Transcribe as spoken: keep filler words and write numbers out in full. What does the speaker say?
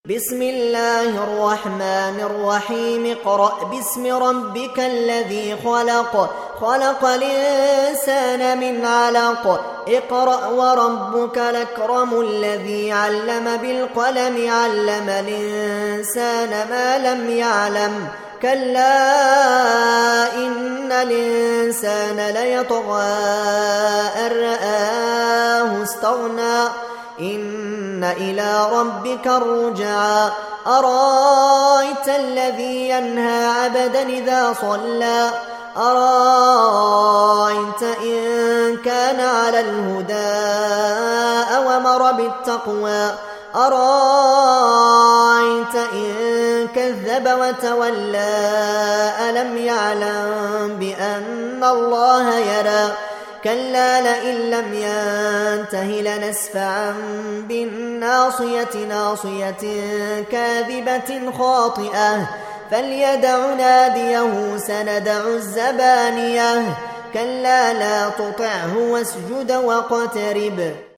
بسم الله الرحمن الرحيم اقرأ باسم ربك الذي خلق خلق الإنسان من علق اقرأ وربك الأكرم الذي علم بالقلم علم الإنسان ما لم يعلم كلا إن الإنسان ليطغى أن رآه استغنى إن إلى ربك الرجعى أرأيت الذي ينهى عبدا إذا صلى أرأيت إن كان على الهدى أو أمر بالتقوى أرأيت إن كذب وتولى ألم يعلم بأن الله يرى كلا لئن لم ينته لنسفعا بالناصية ناصية كاذبة خاطئة فليدع ناديه سندع الزبانية كلا لا تطعه واسجد واقترب.